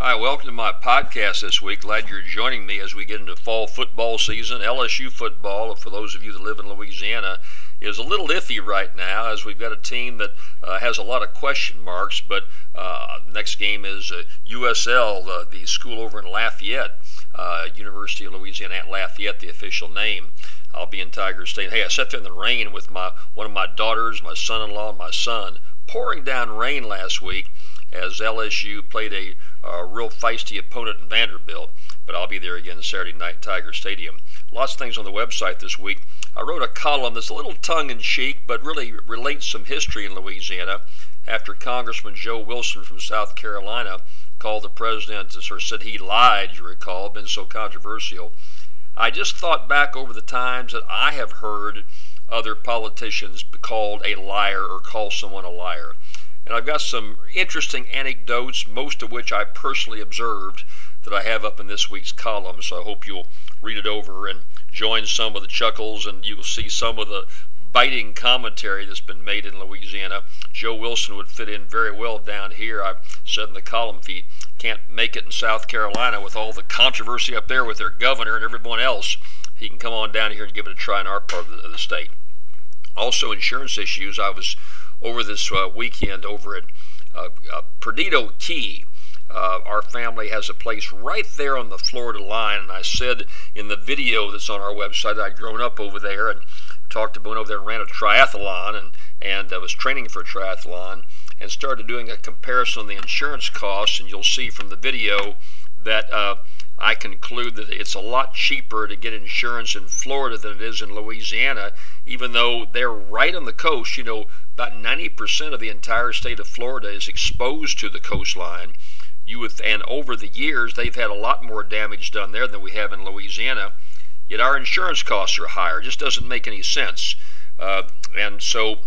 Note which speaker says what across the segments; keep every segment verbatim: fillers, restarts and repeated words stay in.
Speaker 1: Hi, welcome to my podcast this week. Glad you're joining me as we get into fall football season. L S U football, for those of you that live in Louisiana, is a little iffy right now as we've got a team that uh, has a lot of question marks, but uh, next game is uh, U S L, uh, the school over in Lafayette, uh, University of Louisiana at Lafayette, the official name. I'll be in Tiger State. Hey, I sat there in the rain with my one of my daughters, my son-in-law, and my son, pouring down rain last week as L S U played a uh, real feisty opponent in Vanderbilt. But I'll be there again Saturday night at Tiger Stadium. Lots of things on the website this week. I wrote a column that's a little tongue-in-cheek, but really relates some history in Louisiana after Congressman Joe Wilson from South Carolina called the president, or said he lied, you recall, been so controversial. I just thought back over the times that I have heard other politicians called a liar or call someone a liar. And I've got some interesting anecdotes, most of which I personally observed, that I have up in this week's column. So I hope you'll read it over and join some of the chuckles, and you'll see some of the biting commentary that's been made in Louisiana. Joe Wilson would fit in very well down here. I said in the column, if he can't make it in South Carolina with all the controversy up there with their governor and everyone else, he can come on down here and give it a try in our part of the, of the state. Also, insurance issues. I was over this uh, weekend over at uh, uh, Perdido Key. Uh, our family has a place right there on the Florida line, and I said in the video that's on our website that I'd grown up over there and talked to one over there and ran a triathlon, and, and I was training for a triathlon and started doing a comparison on the insurance costs, and you'll see from the video that uh, I conclude that it's a lot cheaper to get insurance in Florida than it is in Louisiana, even though they're right on the coast. You know, about ninety percent of the entire state of Florida is exposed to the coastline. You would, and over the years, they've had a lot more damage done there than we have in Louisiana, yet our insurance costs are higher. It just doesn't make any sense. Uh, and so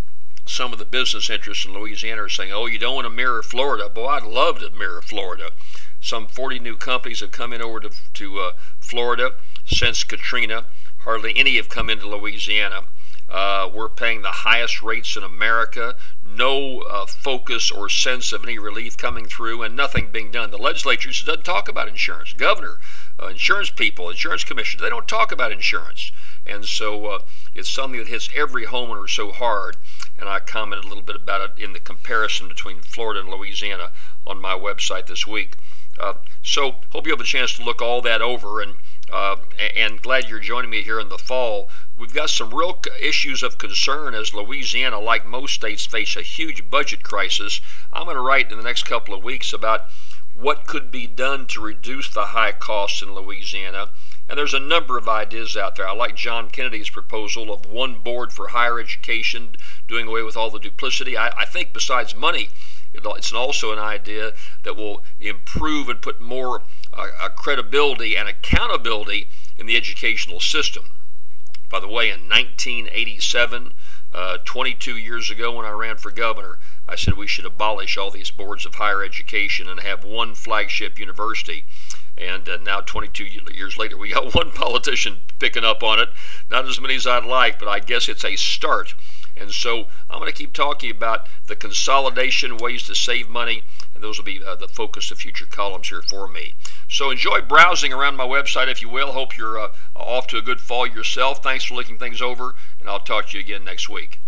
Speaker 1: some of the business interests in Louisiana are saying, oh, you don't want to mirror Florida. Boy, I'd love to mirror Florida. Some forty new companies have come in over to, to uh, Florida since Katrina. Hardly any have come into Louisiana. Uh, we're paying the highest rates in America. No uh, focus or sense of any relief coming through, and nothing being done. The legislature just doesn't talk about insurance. Governor, uh, insurance people, insurance commissioners, they don't talk about insurance. And so uh, it's something that hits every homeowner so hard. And I commented a little bit about it in the comparison between Florida and Louisiana on my website this week. Uh, so hope you have a chance to look all that over, and uh, and glad you're joining me here in the fall. We've got some real issues of concern as Louisiana, like most states, face a huge budget crisis. I'm going to write in the next couple of weeks about what could be done to reduce the high costs in Louisiana. And there's a number of ideas out there. I like John Kennedy's proposal of one board for higher education, doing away with all the duplicity. I, I think besides money, it's also an idea that will improve and put more uh, credibility and accountability in the educational system. By the way, in nineteen eighty-seven, uh, twenty-two years ago when I ran for governor, I said we should abolish all these boards of higher education and have one flagship university. And uh, now twenty-two years later, we got one politician picking up on it. Not as many as I'd like, but I guess it's a start. And so I'm going to keep talking about the consolidation, ways to save money, and those will be uh, the focus of future columns here for me. So enjoy browsing around my website, if you will. Hope you're uh, off to a good fall yourself. Thanks for looking things over, and I'll talk to you again next week.